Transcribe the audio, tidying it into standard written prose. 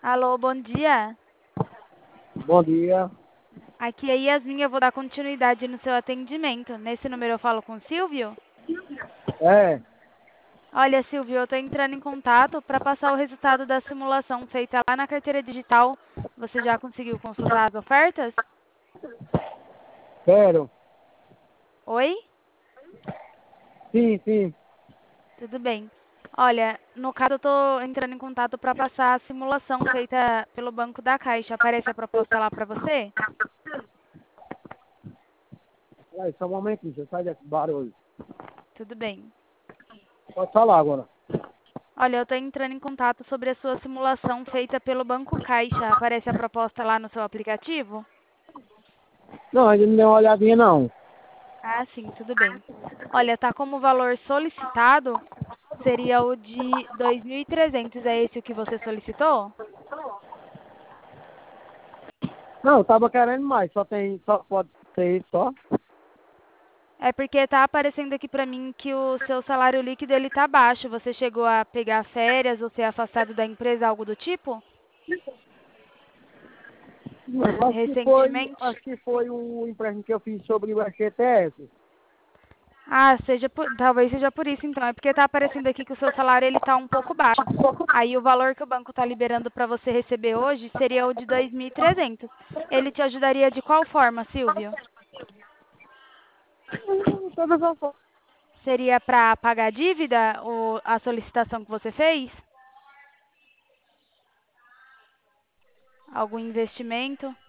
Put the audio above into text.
Alô, bom dia. Bom dia. Aqui é Yasmin, eu vou dar continuidade no seu atendimento. Nesse número eu falo com o Silvio? É, Olha, Silvio, eu estou entrando em contato para passar o resultado da simulação feita lá na carteira digital. Você já conseguiu consultar as ofertas? quero. Oi? Sim, sim. Tudo bem. Olha, no caso eu estou entrando em contato para passar a simulação feita pelo Banco da Caixa. Aparece a proposta lá para você? Vai, só um momentinho, você sai desse barulho. Tudo bem. Pode falar agora. Olha, eu estou entrando em contato sobre a sua simulação feita pelo Banco Caixa. Aparece a proposta lá no seu aplicativo? Não, ainda não deu uma olhadinha não. Ah, sim, tudo bem. Olha, tá como valor solicitado, seria o de 2.300. É esse o que você solicitou? Não, eu tava querendo mais, só pode ser isso só. É porque tá aparecendo aqui pra mim que o seu salário líquido ele tá baixo. Você chegou a pegar férias ou ser afastado da empresa, algo do tipo? Recentemente? Acho que foi o empréstimo que eu fiz sobre o FGTS. Ah, talvez seja por isso então. É porque tá aparecendo aqui que o seu salário ele tá um pouco baixo. Aí o valor que o banco está liberando para você receber hoje seria o de 2.300. Ele te ajudaria de qual forma, Silvio? Todas as formas. Seria para pagar a dívida ou a solicitação que você fez? Algum investimento?